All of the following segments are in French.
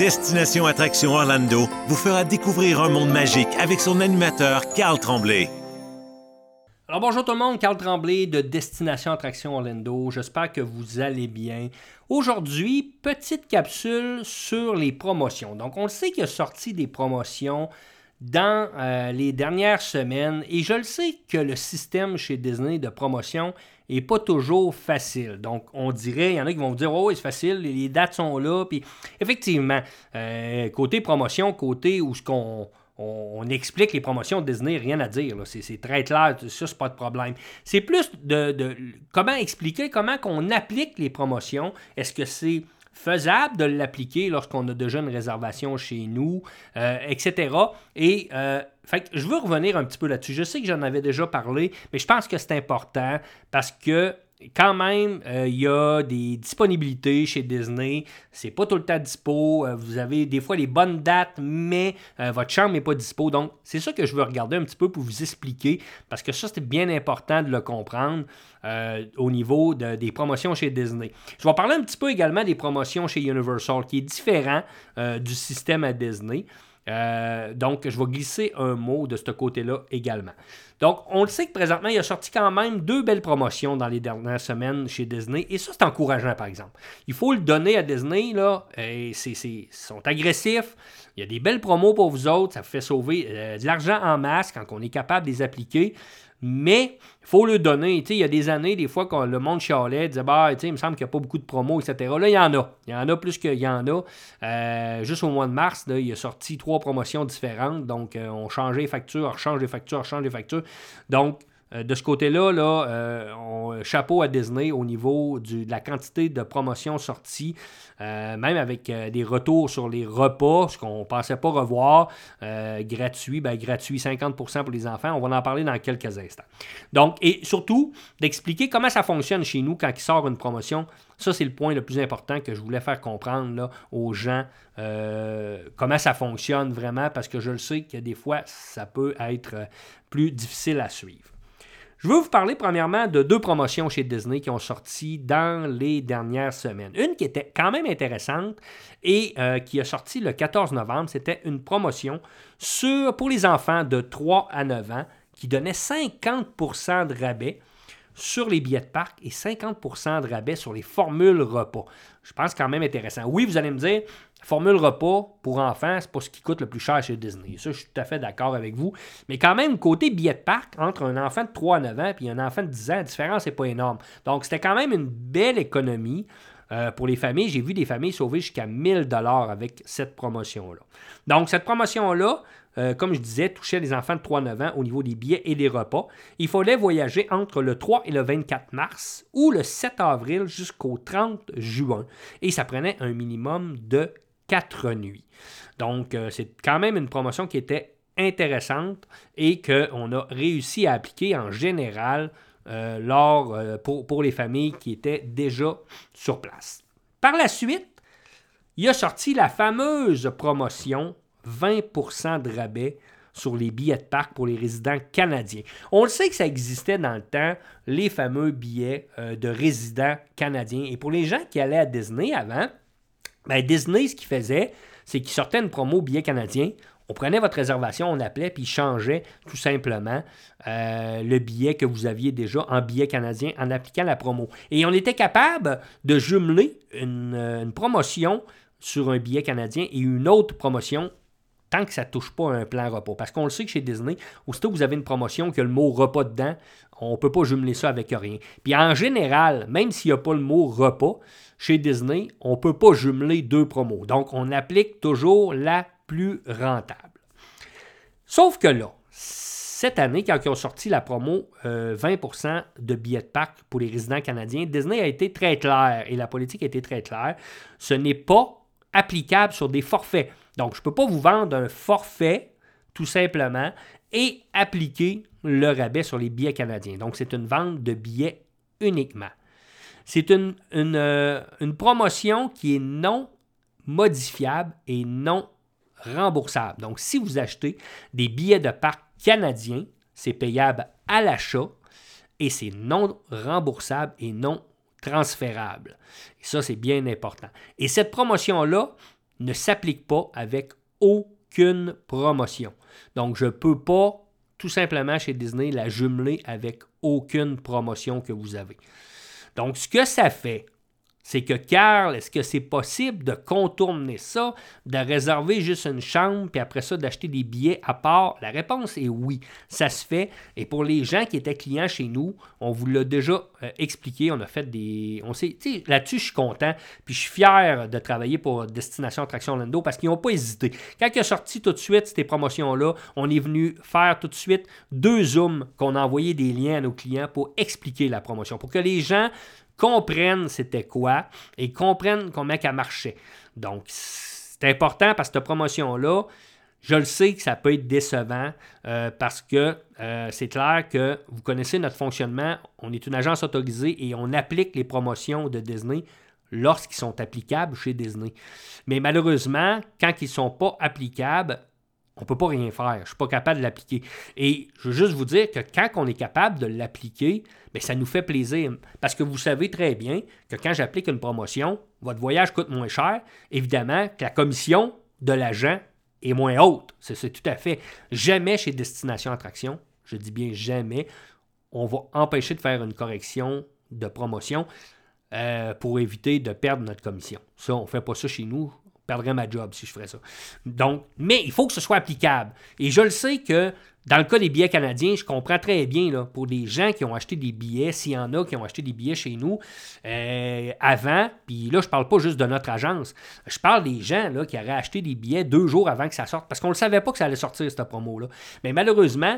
Destination Attraction Orlando vous fera découvrir un monde magique avec son animateur Carl Tremblay. Alors bonjour tout le monde, Carl Tremblay de Destination Attraction Orlando. J'espère que vous allez bien. Aujourd'hui, petite capsule sur les promotions. Donc on le sait qu'il y a sorti des promotions dans les dernières semaines et je le sais que le système chez Disney de promotion n'est pas toujours facile. Donc on dirait, il y en a qui vont vous dire « Oh oui, c'est facile, les dates sont là. » Puis effectivement, côté promotion, côté où ce qu'on... On explique les promotions de Disney, rien à dire. Là. C'est très clair, ça, c'est pas de problème. C'est plus de comment expliquer, comment qu'on applique les promotions. Est-ce que c'est faisable de l'appliquer lorsqu'on a déjà une réservation chez nous, etc. Et fait que je veux revenir un petit peu là-dessus. Je sais que j'en avais déjà parlé, mais je pense que c'est important parce que quand même, il y a des disponibilités chez Disney. C'est pas tout le temps dispo. Vous avez des fois les bonnes dates, mais votre chambre n'est pas dispo. Donc, c'est ça que je veux regarder un petit peu pour vous expliquer, parce que ça, c'est bien important de le comprendre au niveau des promotions chez Disney. Je vais parler un petit peu également des promotions chez Universal, qui est différent du système à Disney. Donc, je vais glisser un mot de ce côté-là également. Donc, on le sait que présentement, il a sorti quand même 2 belles promotions dans les dernières semaines chez Disney, et ça, c'est encourageant, par exemple. Il faut le donner à Disney, là, ils sont agressifs, il y a des belles promos pour vous autres, ça vous fait sauver de l'argent en masse quand on est capable de les appliquer. Mais il faut le donner. Il y a des années, des fois, quand le monde chialait, disait il me semble qu'il n'y a pas beaucoup de promos, etc. Là, il y en a. Il y en a plus qu'il y en a. Juste au mois de mars, là, il a sorti 3 promotions différentes. Donc, on changeait les factures, on change les factures. Donc, de ce côté-là, chapeau à Disney au niveau de la quantité de promotions sorties, même avec des retours sur les repas, ce qu'on ne pensait pas revoir, gratuit 50% pour les enfants. On va en parler dans quelques instants. Donc, et surtout, d'expliquer comment ça fonctionne chez nous quand il sort une promotion. Ça, c'est le point le plus important que je voulais faire comprendre là, aux gens, comment ça fonctionne vraiment, parce que je le sais que des fois, ça peut être plus difficile à suivre. Je veux vous parler premièrement de 2 promotions chez Disney qui ont sorti dans les dernières semaines. Une qui était quand même intéressante et qui a sorti le 14 novembre, c'était une promotion pour les enfants de 3 à 9 ans qui donnait 50% de rabais sur les billets de parc et 50% de rabais sur les formules repas. Je pense quand même intéressant. Oui, vous allez me dire, formule repas pour enfants, c'est pas ce qui coûte le plus cher chez Disney. Ça, je suis tout à fait d'accord avec vous. Mais quand même, côté billet de parc, entre un enfant de 3 à 9 ans et un enfant de 10 ans, la différence n'est pas énorme. Donc, c'était quand même une belle économie pour les familles. J'ai vu des familles sauver jusqu'à 1 000 $ avec cette promotion-là. Donc, cette promotion-là, comme je disais, touchait les enfants de 3 à 9 ans au niveau des billets et des repas. Il fallait voyager entre le 3 et le 24 mars ou le 7 avril jusqu'au 30 juin. Et ça prenait un minimum de 4 nuits. Donc, c'est quand même une promotion qui était intéressante et qu'on a réussi à appliquer en général pour les familles qui étaient déjà sur place. Par la suite, il a sorti la fameuse promotion 20% de rabais sur les billets de parc pour les résidents canadiens. On le sait que ça existait dans le temps, les fameux billets de résidents canadiens. Et pour les gens qui allaient à Disney avant, Disney, ce qu'il faisait, c'est qu'il sortait une promo billet canadien. On prenait votre réservation, on appelait, puis il changeait tout simplement le billet que vous aviez déjà en billet canadien en appliquant la promo. Et on était capable de jumeler une promotion sur un billet canadien et une autre promotion tant que ça ne touche pas à un plan repas. Parce qu'on le sait que chez Disney, aussitôt que vous avez une promotion qui a le mot repas dedans, on ne peut pas jumeler ça avec rien. Puis en général, même s'il n'y a pas le mot repas, chez Disney, on ne peut pas jumeler 2 promos. Donc, on applique toujours la plus rentable. Sauf que là, cette année, quand ils ont sorti la promo 20% de billets de parc pour les résidents canadiens, Disney a été très clair et la politique a été très claire. Ce n'est pas applicable sur des forfaits. Donc, je ne peux pas vous vendre un forfait, tout simplement, et appliquer le rabais sur les billets canadiens. Donc, c'est une vente de billets uniquement. C'est une promotion qui est non modifiable et non remboursable. Donc, si vous achetez des billets de parc canadiens, c'est payable à l'achat et c'est non remboursable et non transférable. Et ça, c'est bien important. Et cette promotion-là, ne s'applique pas avec aucune promotion. Donc, je ne peux pas, tout simplement, chez Disney, la jumeler avec aucune promotion que vous avez. Donc, ce que ça fait, c'est que, Carl, est-ce que c'est possible de contourner ça, de réserver juste une chambre, puis après ça, d'acheter des billets à part? La réponse est oui, ça se fait. Et pour les gens qui étaient clients chez nous, on vous l'a déjà expliqué, on a fait des... Là-dessus, je suis content, puis je suis fier de travailler pour Destination Attraction Orlando parce qu'ils n'ont pas hésité. Quand il a sorti tout de suite ces promotions-là, on est venu faire tout de suite 2 Zooms qu'on a envoyé des liens à nos clients pour expliquer la promotion, pour que les gens comprennent c'était quoi et comprennent comment elle marchait. Donc, c'est important parce que cette promotion-là, je le sais que ça peut être décevant parce que c'est clair que vous connaissez notre fonctionnement. On est une agence autorisée et on applique les promotions de Disney lorsqu'ils sont applicables chez Disney. Mais malheureusement, quand ils ne sont pas applicables, on ne peut pas rien faire. Je ne suis pas capable de l'appliquer. Et je veux juste vous dire que quand on est capable de l'appliquer, bien, ça nous fait plaisir. Parce que vous savez très bien que quand j'applique une promotion, votre voyage coûte moins cher. Évidemment que la commission de l'agent est moins haute. C'est tout à fait. Jamais chez Destination Attraction, je dis bien jamais, on va empêcher de faire une correction de promotion pour éviter de perdre notre commission. Ça, on ne fait pas ça chez nous. Je perdrais ma job si je ferais ça. Donc, mais il faut que ce soit applicable. Et je le sais que dans le cas des billets canadiens, je comprends très bien là, pour des gens qui ont acheté des billets, s'il y en a qui ont acheté des billets chez nous avant, puis là, je ne parle pas juste de notre agence, je parle des gens là, qui auraient acheté des billets 2 jours avant que ça sorte, parce qu'on ne le savait pas que ça allait sortir, cette promo-là. Mais malheureusement,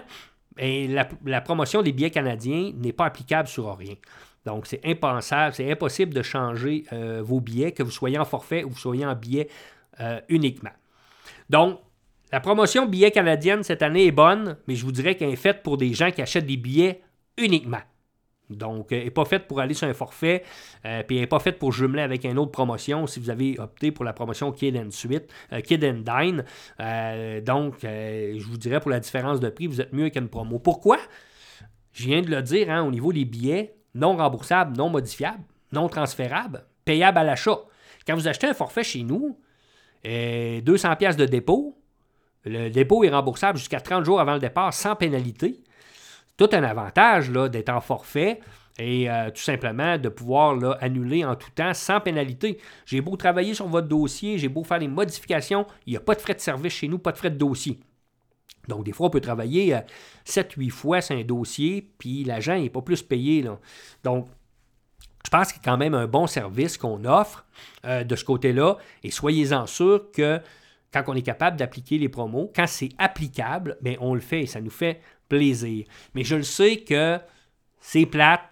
la promotion des billets canadiens n'est pas applicable sur rien. Donc, c'est impensable, c'est impossible de changer vos billets, que vous soyez en forfait ou vous soyez en billet uniquement. Donc, la promotion billets canadienne cette année est bonne, mais je vous dirais qu'elle est faite pour des gens qui achètent des billets uniquement. Donc, elle n'est pas faite pour aller sur un forfait, puis elle n'est pas faite pour jumeler avec une autre promotion si vous avez opté pour la promotion Kid and Suite, Kid and Dine. Donc, je vous dirais pour la différence de prix, vous êtes mieux avec une promo. Pourquoi? Je viens de le dire, au niveau des billets, non remboursables, non modifiables, non transférables, payables à l'achat. Quand vous achetez un forfait chez nous, 200$ de dépôt, le dépôt est remboursable jusqu'à 30 jours avant le départ sans pénalité. C'est tout un avantage là, d'être en forfait et tout simplement de pouvoir là, annuler en tout temps sans pénalité. J'ai beau travailler sur votre dossier, j'ai beau faire des modifications, il n'y a pas de frais de service chez nous, pas de frais de dossier. Donc, des fois, on peut travailler 7-8 fois sur un dossier, puis l'agent n'est pas plus payé. Là. Donc, je pense qu'il y a quand même un bon service qu'on offre de ce côté-là. Et soyez-en sûrs que quand on est capable d'appliquer les promos, quand c'est applicable, bien, on le fait et ça nous fait plaisir. Mais je le sais que c'est plate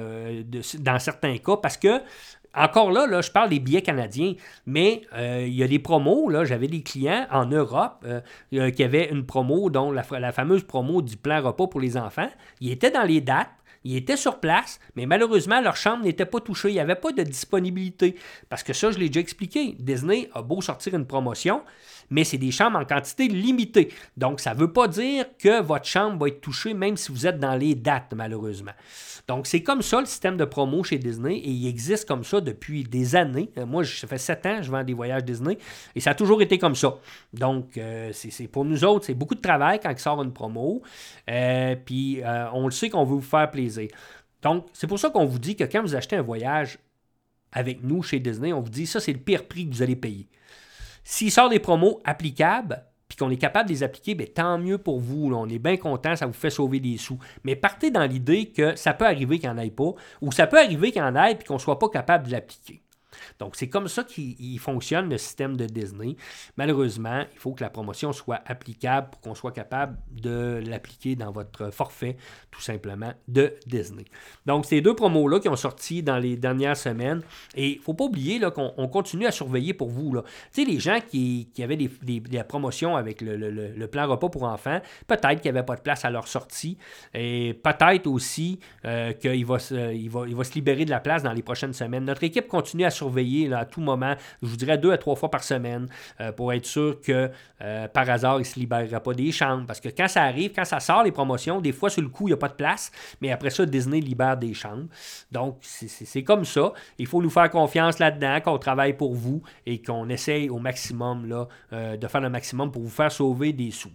dans certains cas parce que encore là, je parle des billets canadiens, mais il y a des promos. Là, j'avais des clients en Europe qui avaient une promo, dont la fameuse promo du plan repas pour les enfants. Ils étaient dans les dates, ils étaient sur place, mais malheureusement, leur chambre n'était pas touchée. Il n'y avait pas de disponibilité. Parce que ça, je l'ai déjà expliqué. Disney a beau sortir une promotion, mais c'est des chambres en quantité limitée. Donc, ça ne veut pas dire que votre chambre va être touchée, même si vous êtes dans les dates, malheureusement. Donc, c'est comme ça le système de promo chez Disney et il existe comme ça depuis des années. Moi, ça fait 7 ans que je vends des voyages Disney et ça a toujours été comme ça. Donc, c'est pour nous autres, c'est beaucoup de travail quand il sort une promo. Puis, on le sait qu'on veut vous faire plaisir. Donc, c'est pour ça qu'on vous dit que quand vous achetez un voyage avec nous chez Disney, on vous dit ça, c'est le pire prix que vous allez payer. S'il sort des promos applicables, puis qu'on est capable de les appliquer, bien, tant mieux pour vous. Là. On est bien content, ça vous fait sauver des sous. Mais partez dans l'idée que ça peut arriver qu'il n'y en ait pas, ou ça peut arriver qu'il y en ait puis qu'on ne soit pas capable de l'appliquer. Donc, c'est comme ça qu'il fonctionne, le système de Disney. Malheureusement, il faut que la promotion soit applicable pour qu'on soit capable de l'appliquer dans votre forfait, tout simplement, de Disney. Donc, ces 2 promos-là qui ont sorti dans les dernières semaines. Et il ne faut pas oublier là, qu'on continue à surveiller pour vous. Là. Tu sais, les gens qui avaient des promotions avec le plan repas pour enfants, peut-être qu'il n'y avait pas de place à leur sortie. Et peut-être aussi qu'il va se libérer de la place dans les prochaines semaines. Notre équipe continue à surveiller surveiller là, à tout moment, je vous dirais 2 à 3 fois par semaine, pour être sûr que par hasard, il ne se libérera pas des chambres. Parce que quand ça arrive, quand ça sort les promotions, des fois sur le coup, il n'y a pas de place, mais après ça, Disney libère des chambres. Donc, c'est comme ça. Il faut nous faire confiance là-dedans, qu'on travaille pour vous et qu'on essaye au maximum là, de faire le maximum pour vous faire sauver des sous.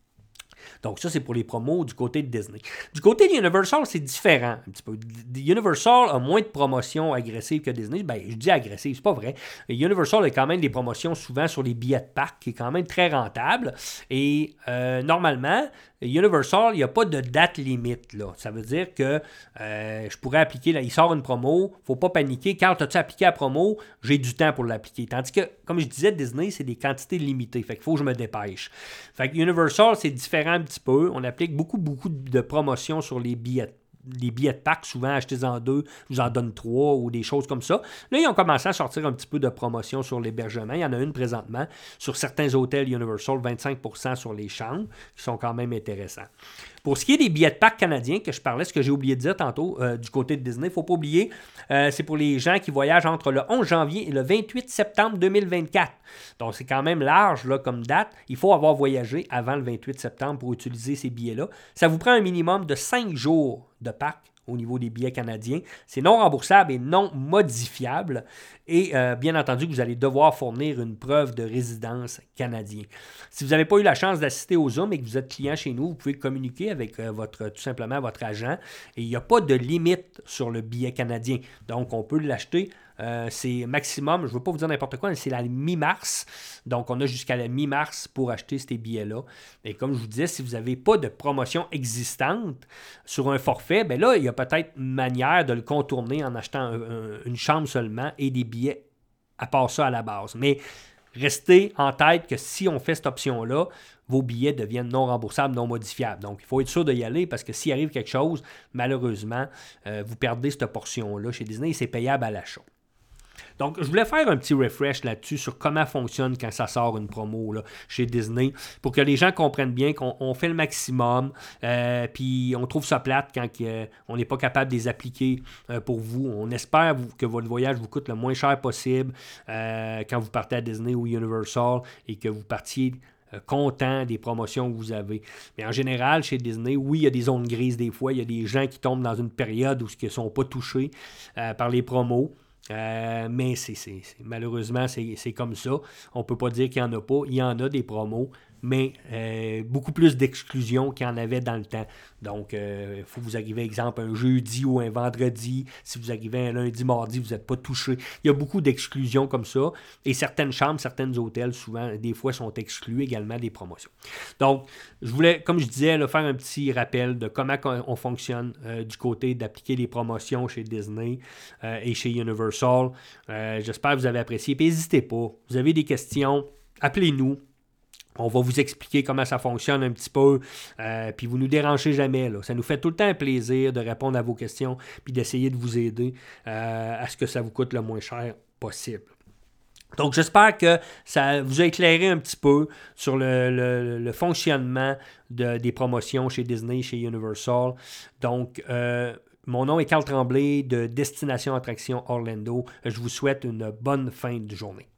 Donc, ça, c'est pour les promos du côté de Disney. Du côté de Universal, c'est différent un petit peu. Universal a moins de promotions agressives que Disney. Ben, je dis agressives, c'est pas vrai. Universal a quand même des promotions souvent sur les billets de parc, qui est quand même très rentable. Et normalement, Universal, il n'y a pas de date limite. Là. Ça veut dire que je pourrais appliquer, là, il sort une promo, il ne faut pas paniquer. Quand tu as appliqué la promo, j'ai du temps pour l'appliquer. Tandis que, comme je disais, Disney, c'est des quantités limitées. Fait qu'il faut que je me dépêche. Fait que Universal, c'est différent un petit peu. On applique beaucoup de promotions sur les billets de parc, souvent achetez-en 2, je vous en donne 3 ou des choses comme ça. Là, ils ont commencé à sortir un petit peu de promotion sur l'hébergement. Il y en a une présentement sur certains hôtels Universal, 25% sur les chambres, qui sont quand même intéressants. Pour ce qui est des billets de parc canadiens, que je parlais, ce que j'ai oublié de dire tantôt du côté de Disney, il ne faut pas oublier, c'est pour les gens qui voyagent entre le 11 janvier et le 28 septembre 2024. Donc, c'est quand même large là, comme date. Il faut avoir voyagé avant le 28 septembre pour utiliser ces billets-là. Ça vous prend un minimum de 5 jours de parc au niveau des billets canadiens. C'est non remboursable et non modifiable. Et bien entendu, vous allez devoir fournir une preuve de résidence canadienne. Si vous n'avez pas eu la chance d'assister au Zoom et que vous êtes client chez nous, vous pouvez communiquer avec tout simplement votre agent. Et il n'y a pas de limite sur le billet canadien. Donc, on peut l'acheter. C'est maximum, je ne veux pas vous dire n'importe quoi, mais c'est la mi-mars. Donc, on a jusqu'à la mi-mars pour acheter ces billets-là. Et comme je vous disais, si vous n'avez pas de promotion existante sur un forfait, bien là, il y a peut-être une manière de le contourner en achetant une chambre seulement et des billets à part ça à la base. Mais restez en tête que si on fait cette option-là, vos billets deviennent non remboursables, non modifiables. Donc, il faut être sûr d'y aller parce que s'il arrive quelque chose, malheureusement, vous perdez cette portion-là chez Disney et c'est payable à l'achat. Donc, je voulais faire un petit refresh là-dessus sur comment fonctionne quand ça sort une promo là, chez Disney pour que les gens comprennent bien qu'on fait le maximum puis on trouve ça plate quand on n'est pas capable de les appliquer pour vous. On espère que votre voyage vous coûte le moins cher possible quand vous partez à Disney ou Universal et que vous partiez content des promotions que vous avez. Mais en général, chez Disney, oui, il y a des zones grises des fois. Il y a des gens qui tombent dans une période où ils ne sont pas touchés par les promos. Mais malheureusement, c'est comme ça. On ne peut pas dire qu'il n'y en a pas. Il y en a des promos, mais beaucoup plus d'exclusions qu'il y en avait dans le temps. Donc, il faut que vous arrivez, exemple, un jeudi ou un vendredi. Si vous arrivez un lundi, mardi, vous n'êtes pas touché. Il y a beaucoup d'exclusions comme ça. Et certaines chambres, certains hôtels, souvent, des fois, sont exclus également des promotions. Donc, je voulais, comme je disais, là, faire un petit rappel de comment on fonctionne du côté d'appliquer les promotions chez Disney et chez Universal. J'espère que vous avez apprécié. Puis, n'hésitez pas. Vous avez des questions, appelez-nous. On va vous expliquer comment ça fonctionne un petit peu, puis vous ne nous dérangez jamais. Là. Ça nous fait tout le temps un plaisir de répondre à vos questions puis d'essayer de vous aider à ce que ça vous coûte le moins cher possible. Donc, j'espère que ça vous a éclairé un petit peu sur le fonctionnement des promotions chez Disney, chez Universal. Donc, mon nom est Carl Tremblay de Destination Attraction Orlando. Je vous souhaite une bonne fin de journée.